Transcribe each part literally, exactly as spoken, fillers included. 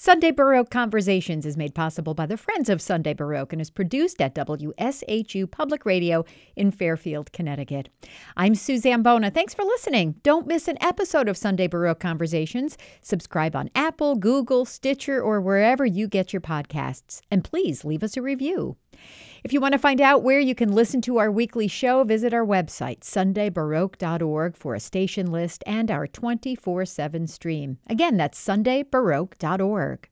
Sunday Baroque Conversations is made possible by the Friends of Sunday Baroque and is produced at W S H U Public Radio in Fairfield, Connecticut. I'm Suzanne Bona. Thanks for listening. Don't miss an episode of Sunday Baroque Conversations. Subscribe on Apple, Google, Stitcher, or wherever you get your podcasts. And please leave us a review. If you want to find out where you can listen to our weekly show, visit our website, sunday baroque dot org, for a station list and our twenty-four seven stream. Again, that's sunday baroque dot org.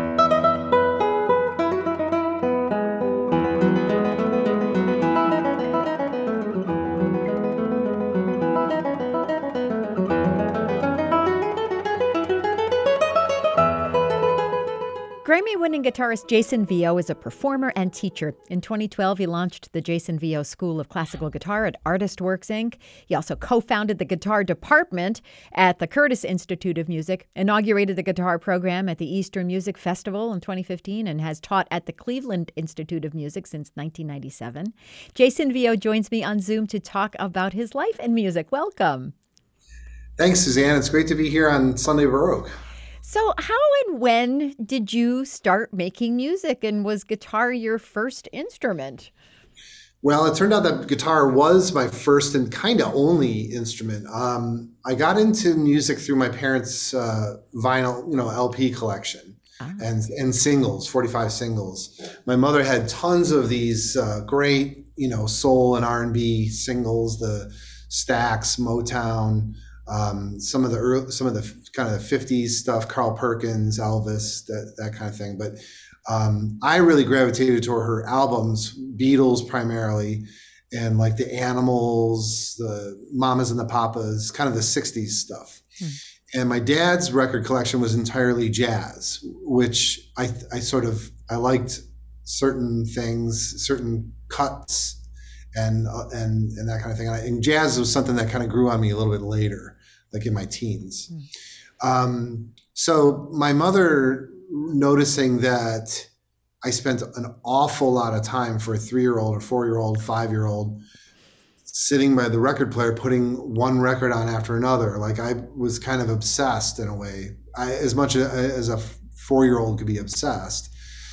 Grammy-winning guitarist Jason Vio is a performer and teacher. In twenty twelve, he launched the Jason Vio School of Classical Guitar at ArtistWorks, Incorporated. He also co-founded the guitar department at the Curtis Institute of Music, inaugurated the guitar program at the Eastern Music Festival in twenty fifteen, and has taught at the Cleveland Institute of Music since nineteen ninety-seven. Jason Vio joins me on Zoom to talk about his life and music. Welcome. Thanks, Suzanne. It's great to be here on Sunday Baroque. So how and when did you start making music, and was guitar your first instrument? Well, it turned out that guitar was my first and kind of only instrument. Um, I got into music through my parents' uh, vinyl, you know, L P collection ah. and and singles, forty-five singles. My mother had tons of these uh, great, you know, soul and R and B singles, the Stax, Motown. Um, some of the early, some of the kind of the fifties stuff, Carl Perkins, Elvis, that that kind of thing. But um, I really gravitated toward her albums, Beatles primarily, and like the Animals, the Mamas and the Papas, kind of the sixties stuff. Hmm. And my dad's record collection was entirely jazz, which I I sort of I liked certain things, certain cuts. And, uh, and and that kind of thing. And, I, and jazz was something that kind of grew on me a little bit later, like in my teens. Mm. Um, so my mother, noticing that I spent an awful lot of time for a three-year-old or four-year-old, five-year-old, sitting by the record player, putting one record on after another. Like I was kind of obsessed in a way, I, as much as a four-year-old could be obsessed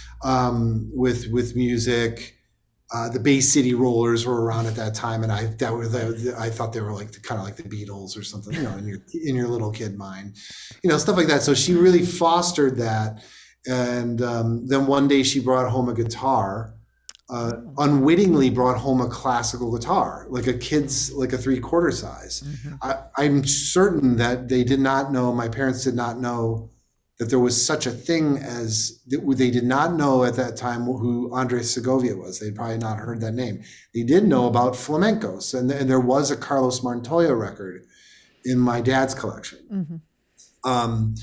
um, with with music. Uh, the Bay City Rollers were around at that time, and I that were the, I thought they were like the, kind of like the Beatles or something, you know, in your in your little kid mind, you know, stuff like that. So she really fostered that, and um, then one day she brought home a guitar, uh, unwittingly brought home a classical guitar, like a kid's, like a three quarter size. Mm-hmm. I, I'm certain that they did not know. My parents did not know that there was such a thing as, they did not know at that time who Andres Segovia was. They'd probably not heard that name. They did know about flamencos, and, and there was a Carlos Montoya record in my dad's collection. Mm-hmm. Um,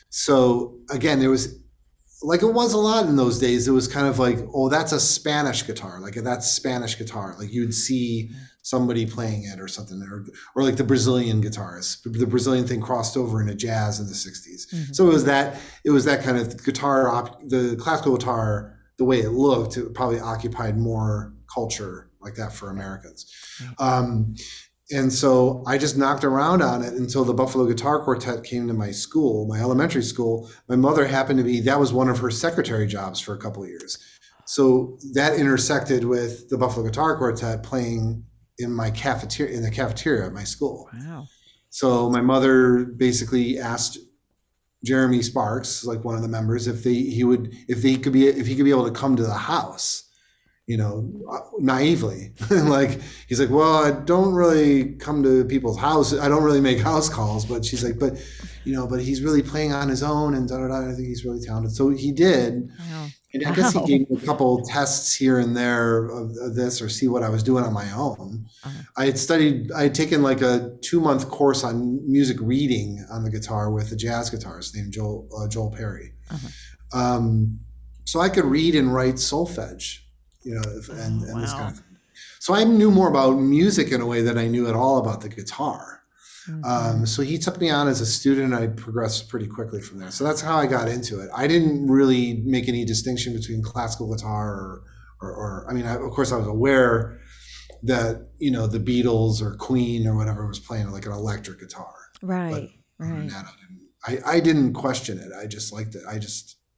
so again, there was, like it was a lot in those days, it was kind of like, oh, that's a Spanish guitar, like that's Spanish guitar. Like you'd see somebody playing it or something, or, or like the Brazilian guitarists. The Brazilian thing crossed over into jazz in the sixties. Mm-hmm. So it was that, it was that kind of guitar, op, the classical guitar, the way it looked, it probably occupied more culture like that for Americans. Mm-hmm. Um, and so I just knocked around on it until the Buffalo Guitar Quartet came to my school, my elementary school. My mother happened to be, that was one of her secretary jobs for a couple of years. So that intersected with the Buffalo Guitar Quartet playing in my cafeteria, in the cafeteria at my school. Wow. So my mother basically asked Jeremy Sparks, like one of the members, if they, he would, if they could be, if he could be able to come to the house, you know, naively. Like, he's like, well, I don't really come to people's houses. I don't really make house calls, but she's like, but, you know, but he's really playing on his own and da da da. I think he's really talented. So he did. Wow. And I guess wow. he gave me a couple tests here and there of, of this, or see what I was doing on my own. Uh-huh. I had studied, I had taken like a two month course on music reading on the guitar with a jazz guitarist named Joel, uh, Joel Perry. Uh-huh. Um, so I could read and write solfege, you know, and, and wow. this kind of thing. So I knew more about music in a way that I knew at all about the guitar. Mm-hmm. Um, so he took me on as a student, and I progressed pretty quickly from there. So that's how I got into it. I didn't really make any distinction between classical guitar or, or, or I mean, I, of course I was aware that, you know, the Beatles or Queen or whatever was playing like an electric guitar. Right, but right. That, I, didn't, I, I didn't question it. I just liked it. I just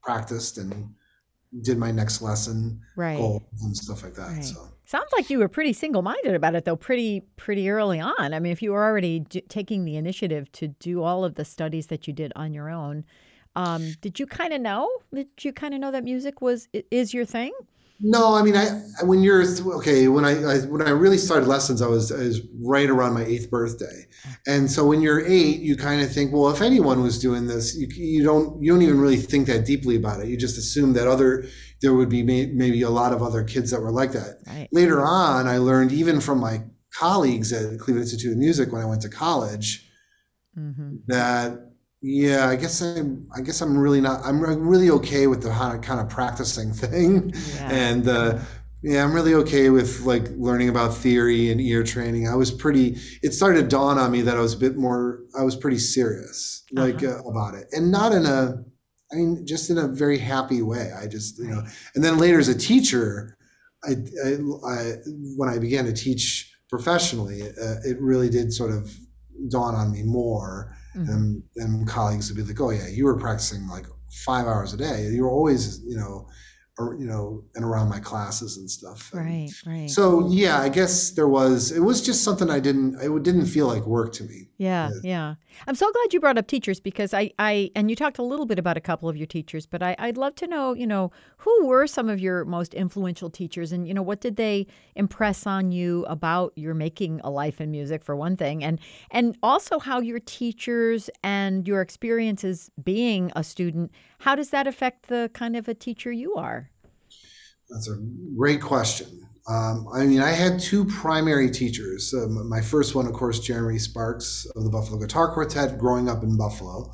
practiced and did my next lesson right. goals and stuff like that. Right. So sounds like you were pretty single-minded about it, though, pretty pretty early on. I mean, if you were already d- taking the initiative to do all of the studies that you did on your own, um, did you kind of know? Did you kind of know that music was is your thing? No, I mean, I when you're okay, when I, I when I really started lessons, I was I was right around my eighth birthday, and so when you're eight, you kind of think, well, if anyone was doing this, you you don't you don't even really think that deeply about it. You just assume that other there would be may, maybe a lot of other kids that were like that. Right. Later on, I learned even from my colleagues at Cleveland Institute of Music when I went to college mm-hmm. that. Yeah, I guess I'm. I guess I'm really not. I'm really okay with the kind of practicing thing, yeah. and uh, yeah, I'm really okay with like learning about theory and ear training. I was pretty. It started to dawn on me that I was a bit more. I was pretty serious, like uh-huh. uh, about it, and not in a. I mean, just in a very happy way. I just, you know, and then later as a teacher, I, I, I when I began to teach professionally, uh, it really did sort of dawn on me more. Mm-hmm. And, and colleagues would be like, "Oh yeah, you were practicing like five hours a day. You were always, you know, or you know, and around my classes and stuff." Right, right. So yeah, I guess there was. It was just something I didn't. It didn't feel like work to me. Yeah, yeah. yeah. I'm so glad you brought up teachers because I, I, and you talked a little bit about a couple of your teachers, but I, I'd love to know, you know, who were some of your most influential teachers, and you know, what did they impress on you about your making a life in music, for one thing, and and also how your teachers and your experiences being a student, how does that affect the kind of a teacher you are? That's a great question. Um, I mean, I had two primary teachers. Um, my first one, of course, Jeremy Sparks of the Buffalo Guitar Quartet, growing up in Buffalo.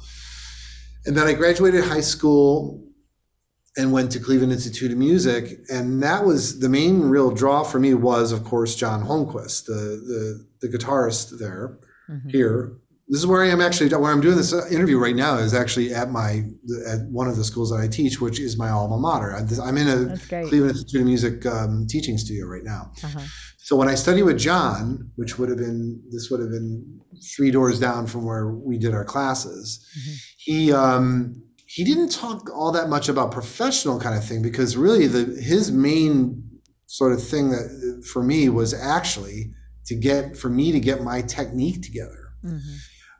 And then I graduated high school and went to Cleveland Institute of Music. And that was the main real draw for me was, of course, John Holmquist, the the, the guitarist there, mm-hmm. here. This is where I am actually, where I'm doing this interview right now is actually at my, at one of the schools that I teach, which is my alma mater. I'm in a Cleveland Institute of Music um, teaching studio right now. Uh-huh. So when I studied with John, which would have been, this would have been three doors down from where we did our classes, mm-hmm. he um, he didn't talk all that much about professional kind of thing because really the his main sort of thing that for me was actually to get, for me to get my technique together. Mm-hmm.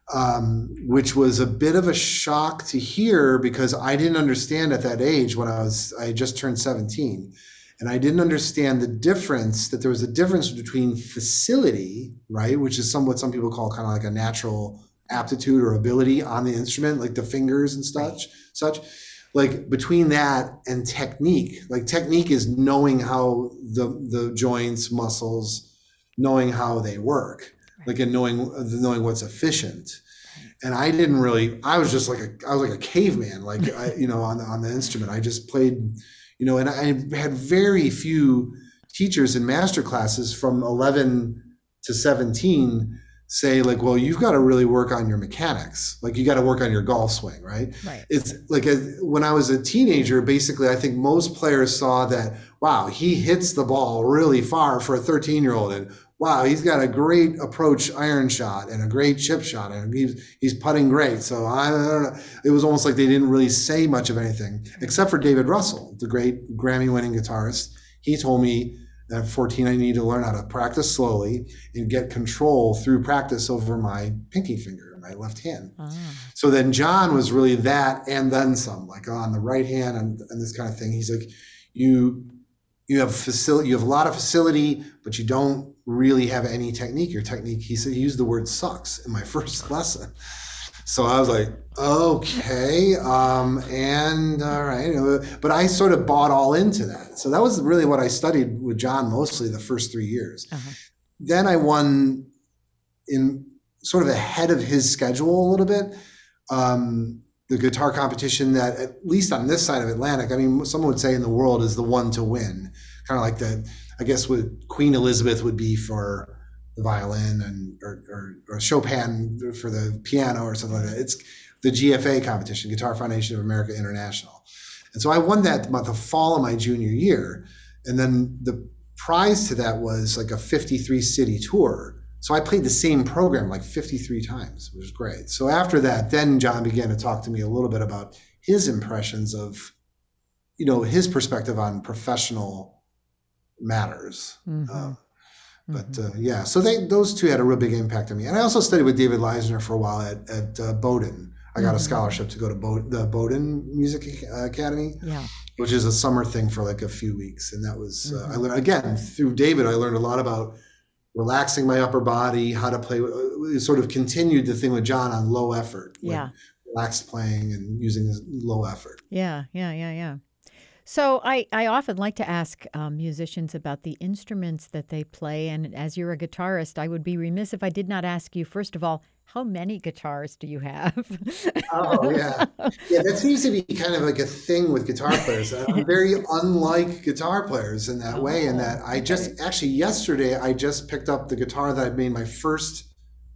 Um, which was a bit of a shock to hear because I didn't understand at that age when I was, I just turned seventeen. And I didn't understand the difference, that there was a difference between facility, right, which is some, what some people call kind of like a natural aptitude or ability on the instrument, like the fingers and such, such. Like between that and technique. Like technique is knowing how the the joints, muscles, knowing how they work. Like in knowing knowing what's efficient, and I didn't really. I was just like a I was like a caveman, like I, you know, on the on the instrument. I just played, you know, and I had very few teachers in master classes from eleven to seventeen say like, well, you've got to really work on your mechanics. Like you got to work on your golf swing, right? Right. It's like a, when I was a teenager, basically, I think most players saw that, wow, he hits the ball really far for a thirteen year old, and wow, he's got a great approach iron shot and a great chip shot, and he's he's putting great. So I, I don't know. It was almost like they didn't really say much of anything, except for David Russell, the great Grammy-winning guitarist. He told me at fourteen, I need to learn how to practice slowly and get control through practice over my pinky finger, my left hand. Ah. So then John was really that and then some, like on the right hand and, and this kind of thing. He's like, you you have facility, you have a lot of facility, but you don't really have any technique. Your technique, he said, he used the word sucks in my first lesson. So I was like, okay, um, and all right. But I sort of bought all into that. So that was really what I studied with John mostly the first three years. Uh-huh. Then I won in sort of ahead of his schedule a little bit, um, the guitar competition that, at least on this side of Atlantic, I mean, someone would say in the world is the one to win. Kind of like the, I guess what Queen Elizabeth would be for the violin, and or, or, or Chopin for the piano or something like that. It's the G F A competition, Guitar Foundation of America International. And so I won that the fall of my junior year. And then the prize to that was like a fifty-three city tour. So I played the same program like fifty-three times, which was great. So after that, then John began to talk to me a little bit about his impressions of you know, his perspective on professional matters. Mm-hmm. Um, but uh, yeah, so they those two had a real big impact on me. And I also studied with David Leisner for a while at at uh, Bowdoin. I got mm-hmm. a scholarship to go to Bo- the Bowdoin Music Academy, yeah. which is a summer thing for like a few weeks. And that was, mm-hmm. uh, I learned, again, through David, I learned a lot about relaxing my upper body, how to play, uh, sort of continued the thing with John on low effort. Yeah. Like relaxed playing and using low effort. Yeah, yeah, yeah, yeah. So I, I often like to ask um, musicians about the instruments that they play. And as you're a guitarist, I would be remiss if I did not ask you, first of all, how many guitars do you have? Oh, yeah. Yeah, that seems to be kind of like a thing with guitar players. I'm very unlike guitar players in that oh, way, in that I just, okay. actually yesterday, I just picked up the guitar that I made my first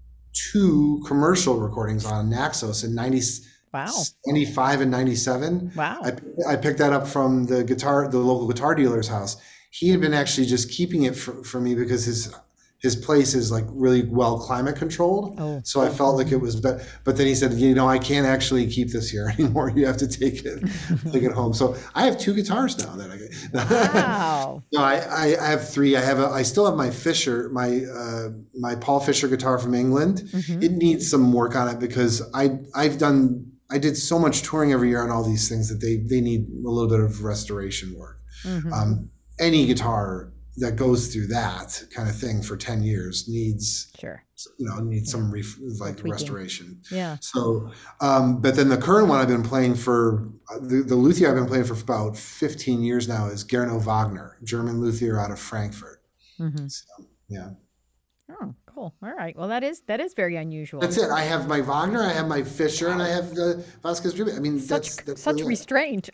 two commercial recordings on, Naxos, in ninety, wow. ninety-five and ninety-seven. Wow. I, I picked that up from the guitar, the local guitar dealer's house. He had been actually just keeping it for, for me because his his place is like really well climate controlled. Oh. So I felt like it was, but but then he said, you know, I can't actually keep this here anymore. You have to take it, take it home. So I have two guitars now that I get. Wow. No, I, I, I have three. I have a, I still have my Fisher, my uh, my Paul Fisher guitar from England. Mm-hmm. It needs some work on it because I I've done I did so much touring every year on all these things that they they need a little bit of restoration work. Mm-hmm. Um, any guitar that goes through that kind of thing for ten years needs, sure, you know, needs yeah. some ref, like Tweaking. restoration. Yeah. So, um, but then the current one I've been playing for, the, the luthier I've been playing for about fifteen years now is Gernot Wagner, German luthier out of Frankfurt. Mm-hmm. So, yeah. Oh, cool. All right. Well, that is that is very unusual. That's it. I have my Wagner, I have my Fisher, and I have the Vasquez Rubin. I mean, such that's, that's such really restraint.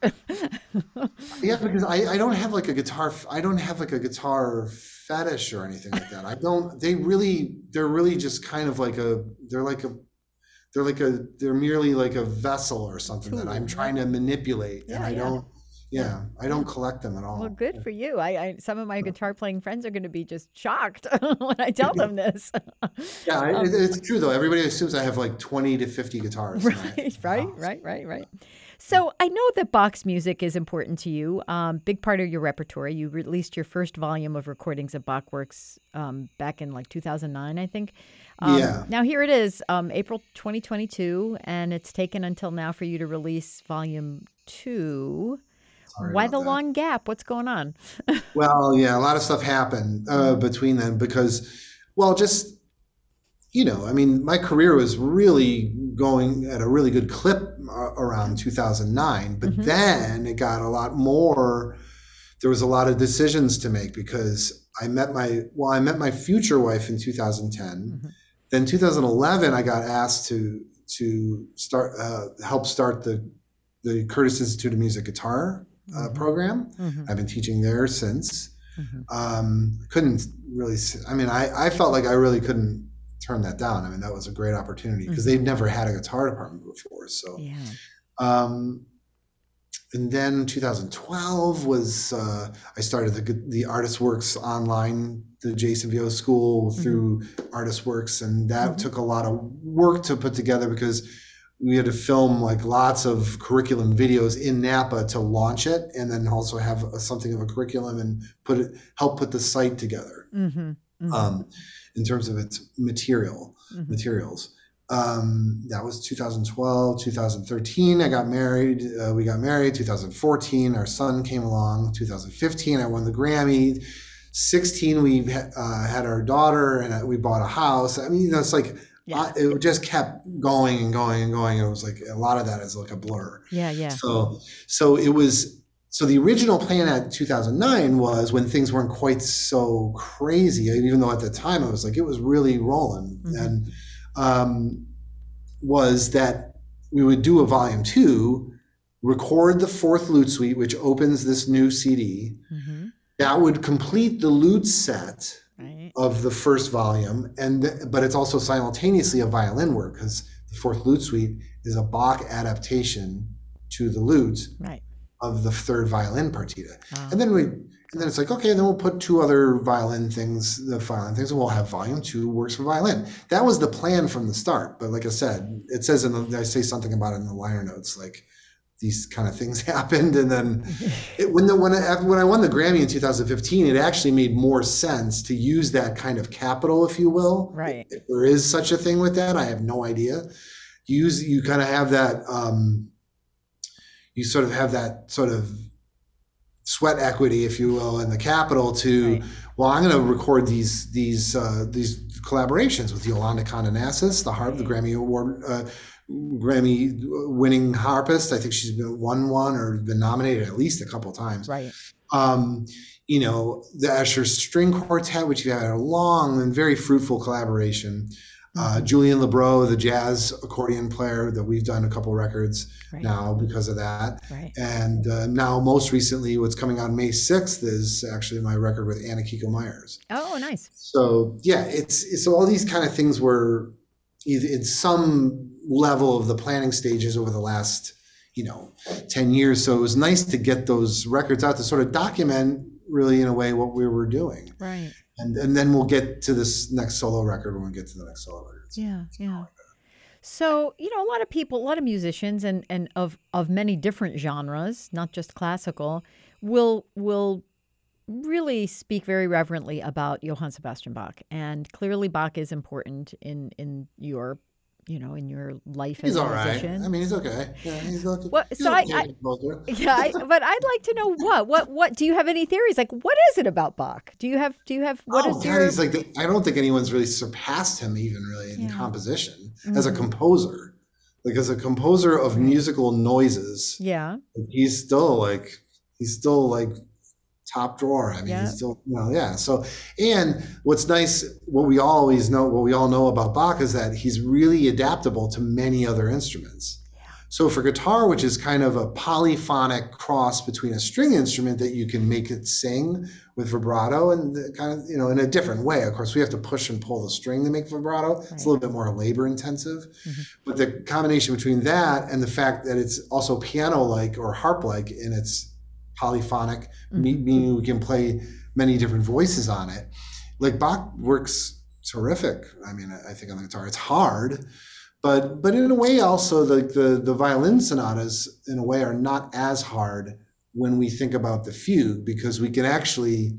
Yeah, because I, I don't have like a guitar. I don't have like a guitar fetish or anything like that. I don't. They really, they're really just kind of like a. They're like a. They're like a. They're merely like a vessel or something Tool. that I'm trying to manipulate, yeah, and I yeah. don't. Yeah, I don't collect them at all. Well, good for you. I, I some of my guitar playing friends are going to be just shocked when I tell them this. Yeah, um, it, it's true though. Everybody assumes I have like twenty to fifty guitars. Right, right, right, right, right. So I know that box music is important to you. Um, big part of your repertoire. You released your first volume of recordings of Bach works um, back in like two thousand nine, I think. Um, yeah. Now here it is, um, April twenty twenty-two, and it's taken until now for you to release volume two. Sorry Why the that. long gap? What's going on? Well, yeah, a lot of stuff happened uh, between them because, well, just, you know, I mean, my career was really going at a really good clip around two thousand nine, but mm-hmm. then it got a lot more, there was a lot of decisions to make because I met my, well, I met my future wife in two thousand ten. Mm-hmm. Then two thousand eleven, I got asked to, to start, uh, help start the, the Curtis Institute of Music Guitar Uh, program. Mm-hmm. I've been teaching there since. Mm-hmm. Um, couldn't really, I mean, I, I felt like I really couldn't turn that down. I mean, that was a great opportunity because mm-hmm. they've never had a guitar department before. So, yeah. um, and then two thousand twelve was, uh, I started the the Artist Works online, the Jason Vio School through mm-hmm. Artist Works. And that mm-hmm. took a lot of work to put together because we had to film like lots of curriculum videos in Napa to launch it, and then also have a, something of a curriculum and put it, help put the site together mm-hmm. Mm-hmm. Um, in terms of its material mm-hmm. materials. Um, that was two thousand twelve, two thousand thirteen. I got married. Uh, we got married. two thousand fourteen, our son came along. two thousand fifteen, I won the Grammy. sixteen, we uh, had our daughter, and we bought a house. I mean, that's like. Yeah. I, it just kept going and going and going. It was like a lot of that is like a blur. Yeah, yeah. So, so it was. So the original plan at two thousand nine was when things weren't quite so crazy. Even though at the time I was like, it was really rolling, mm-hmm. and um, was that we would do a volume two, record the fourth lute suite, which opens this new C D. Mm-hmm. That would complete the lute set. Right. Of the first volume, and th- but it's also simultaneously a violin work because the fourth lute suite is a Bach adaptation to the lute right. of the third violin partita. Oh. And then we, and then it's like, okay, and then we'll put two other violin things, the violin things, and we'll have volume two works for violin. That was the plan from the start. But like I said, it says in the, I say something about it in the liner notes, like these kind of things happened. And then it, when the when I, when I won the Grammy in two thousand fifteen, it actually made more sense to use that kind of capital, if you will. Right. If there is such a thing with that, I have no idea. Use you kind of have that. Um, you sort of have that sort of sweat equity, if you will, and the capital to. Right. Well, I'm going to record these these uh, these collaborations with Yolanda Condonassis, the harp, right. the Grammy Award. Uh, Grammy winning harpist. I think she's been won one or been nominated at least a couple of times. Right. Um, you know, the Escher String Quartet, which you had a long and very fruitful collaboration. Mm-hmm. Uh, Julian Lebreau, the jazz accordion player that we've done a couple records right. now because of that. Right. And uh, now most recently what's coming on May sixth is actually my record with Anna Kiko Myers. Oh, nice. So yeah, it's, it's all these kind of things were either in some level of the planning stages over the last, you know, ten years. So it was nice to get those records out to sort of document really in a way what we were doing. Right. And and then we'll get to this next solo record when we get to the next solo record. Yeah, yeah. So, you know, a lot of people, a lot of musicians and, and of, of many different genres, not just classical, will will really speak very reverently about Johann Sebastian Bach. And clearly Bach is important in, in your you know, in your life as he's a all musician. Right. I mean, he's okay. Yeah, he's okay. Well, he's so okay I, I yeah, I, but I'd like to know what, what, what, do you have any theories? Like, what is it about Bach? Do you have, do you have, what oh, is God, your... he's like, the, I don't think anyone's really surpassed him even really in yeah. composition mm-hmm. as a composer, like as a composer of musical noises. Yeah. He's still like, he's still like, top drawer. I mean, yeah. he's still, well, yeah. So, and what's nice, what we always know, what we all know about Bach is that he's really adaptable to many other instruments. Yeah. So for guitar, which is kind of a polyphonic cross between a string instrument that you can make it sing with vibrato and kind of, you know, in a different way. Of course, we have to push and pull the string to make vibrato. Right. It's a little bit more labor intensive, mm-hmm. but the combination between that and the fact that it's also piano-like or harp-like in its polyphonic, mm-hmm. meaning we can play many different voices on it. Like Bach works terrific. I mean, I think on the guitar, it's hard, but but in a way also like the, the violin sonatas in a way are not as hard when we think about the fugue, because we can actually,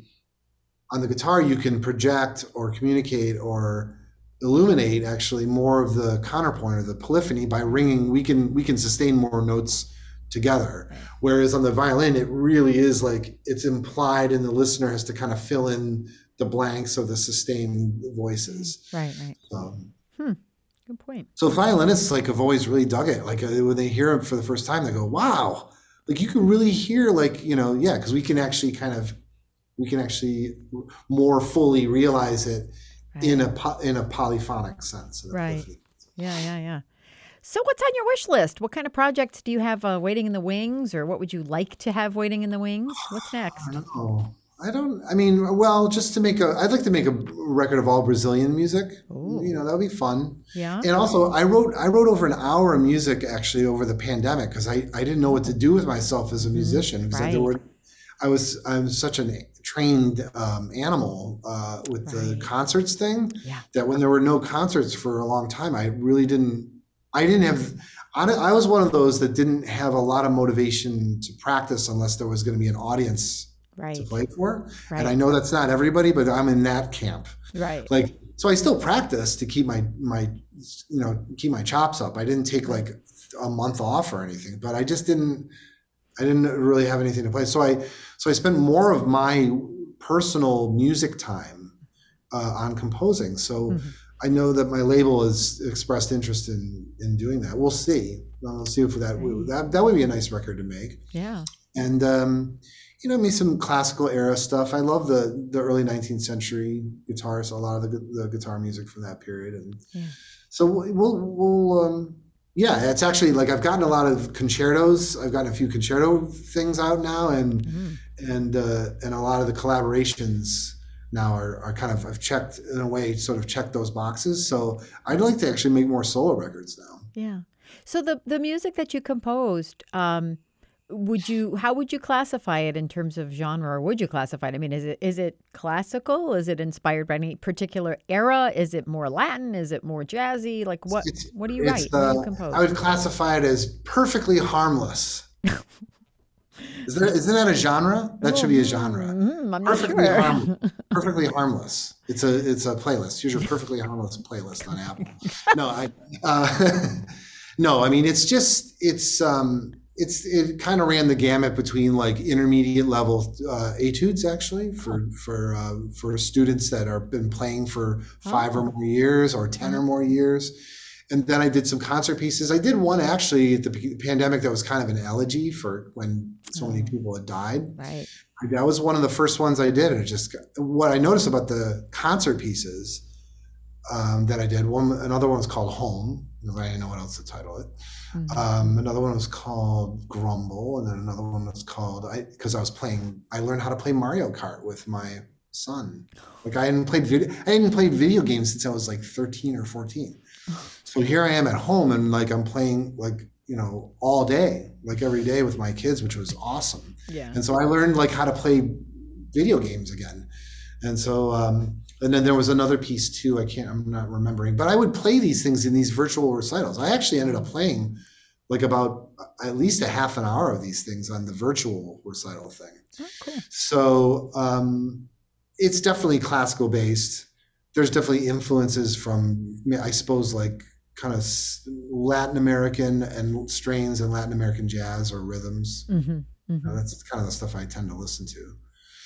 on the guitar, you can project or communicate or illuminate actually more of the counterpoint or the polyphony by ringing. We can we can sustain more notes together. Whereas on the violin, it really is like it's implied and the listener has to kind of fill in the blanks of the sustained voices. Right, right. So, hmm. Good point. So violinists like have always really dug it. Like uh, when they hear it for the first time, they go, wow, like you can really hear like, you know, yeah, because we can actually kind of, we can actually more fully realize it right. in a po- in a polyphonic sense. Right. Polyphonic. Yeah, yeah, yeah. So what's on your wish list? What kind of projects do you have uh, waiting in the wings, or what would you like to have waiting in the wings? What's next? I don't know. I don't, I mean, well, just to make a, I'd like to make a record of all Brazilian music. Ooh. You know, that would be fun. Yeah. And also I wrote, I wrote over an hour of music actually over the pandemic because I, I didn't know what to do with myself as a musician. Because mm, right. there were, I was, I'm such a trained um, animal uh, with right. the concerts thing yeah. that when there were no concerts for a long time, I really didn't, I didn't have, I was one of those that didn't have a lot of motivation to practice unless there was going to be an audience right. to play for. Right. And I know that's not everybody, but I'm in that camp. Right. Like, so I still practice to keep my, my, you know, keep my chops up. I didn't take like a month off or anything, but I just didn't, I didn't really have anything to play. So I, so I spent more of my personal music time uh, on composing. So mm-hmm. I know that my label has expressed interest in, in doing that. We'll see. We'll see if that, right. that, that would be a nice record to make. Yeah. And, um, you know, maybe some classical era stuff. I love the the early nineteenth century guitars, a lot of the the guitar music from that period, and yeah. so we'll we'll, we'll um, yeah. It's actually like I've gotten a lot of concertos. I've gotten a few concerto things out now, and mm-hmm. and uh, and a lot of the collaborations now are are kind of I've checked in a way, sort of checked those boxes. So I'd like to actually make more solo records now. Yeah. So the the music that you composed. Um, Would you? How would you classify it in terms of genre? Or would you classify it? I mean, is it is it classical? Is it inspired by any particular era? Is it more Latin? Is it more jazzy? Like what? It's, what do you write? The, what do you compose? I would classify it as perfectly harmless. Is there, isn't that a genre? That should be a genre. Mm-hmm. I'm not Perfectly sure. harm, perfectly harmless. It's a it's a playlist. Here's your perfectly harmless playlist on Apple. No, I uh, no. I mean, it's just it's um it's it kind of ran the gamut between like intermediate level uh, etudes actually for for uh, for students that are been playing for five oh. or more years or ten or more years. And then I did some concert pieces. I did one actually at the pandemic that was kind of an elegy for when so many people had died. Right. That was one of the first ones I did. And it just what I noticed about the concert pieces um, that I did. One, another one was called Home. I didn't know what else to title it. Mm-hmm. Um, another one was called Grumble, and then another one was called I because I was playing. I learned how to play Mario Kart with my son. Like I hadn't played video. I hadn't played video games since I was like thirteen or fourteen. So here I am at home and like I'm playing like, you know, all day, like every day with my kids, which was awesome. Yeah. And so I learned like how to play video games again. And so, um, and then there was another piece too. I can't, I'm not remembering, but I would play these things in these virtual recitals. I actually ended up playing like about at least a half an hour of these things on the virtual recital thing. Oh, cool. So um, it's definitely classical based. There's definitely influences from, I suppose, like kind of Latin American and strains in Latin American jazz or rhythms. Mm-hmm, mm-hmm. You know, that's kind of the stuff I tend to listen to.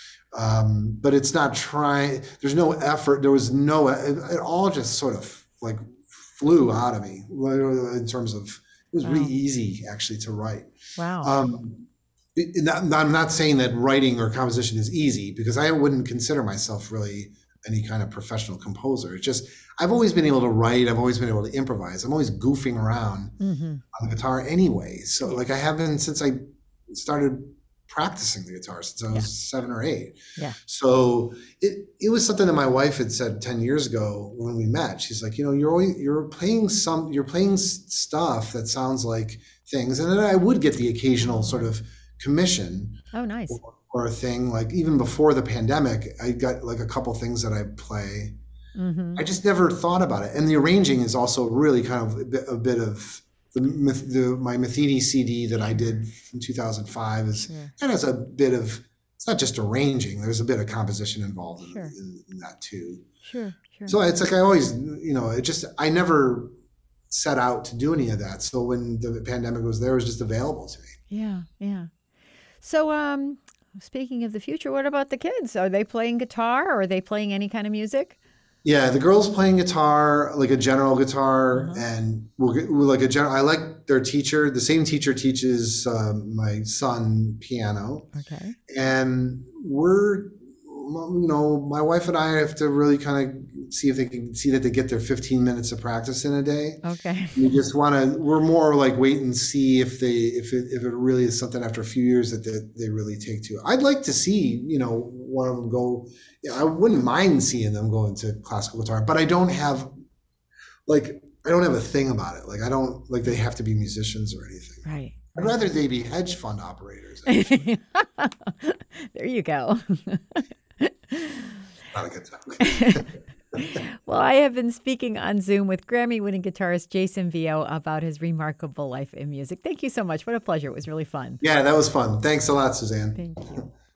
Um, but it's not trying, there's no effort. There was no, it, it all just sort of like flew out of me in terms of, it was wow. really easy actually to write. Wow. Um, it, not, I'm not saying that writing or composition is easy because I wouldn't consider myself really any kind of professional composer. It's just, I've always been able to write. I've always been able to improvise. I'm always goofing around mm-hmm. on the guitar anyway. So like I have been since I started practicing the guitar since I was yeah. seven or eight. Yeah. So it, it was something that my wife had said ten years ago when we met. She's like, you know, you're always, you're playing some, you're playing stuff that sounds like things. And then I would get the occasional sort of commission. Oh, nice. Or, or a thing like even before the pandemic, I got like a couple things that I play. Mm-hmm. I just never thought about it. And the arranging is also really kind of a bit, a bit of the, the my Metheny C D that I did in two thousand five is yeah. it has a bit of, it's not just arranging. There's a bit of composition involved in, sure. in, in that too. Sure, sure. So it's like I always, you know, it just I never set out to do any of that. So when the pandemic was there, it was just available to me. Yeah, yeah. So um. Speaking of the future, what about the kids? Are they playing guitar or are they playing any kind of music? Yeah, the girls playing guitar, like a general guitar, uh-huh. and we'll get we're like a general. I like their teacher. The same teacher teaches um, my son piano. Okay. And we're, you know, my wife and I have to really kind of see if they can see that they get their fifteen minutes of practice in a day. Okay. We just want to. We're more like wait and see if they if it if it really is something after a few years that they, they really take to. I'd like to see, you know, one of them go. I wouldn't mind seeing them go into classical guitar, but I don't have like I don't have a thing about it. Like I don't like they have to be musicians or anything. Right. I'd rather they be hedge fund operators. There you go. Not a good talk. Well, I have been speaking on Zoom with Grammy-winning guitarist Jason Vio about his remarkable life in music. Thank you so much. What a pleasure. It was really fun. Yeah, that was fun. Thanks a lot, Suzanne. Thank you.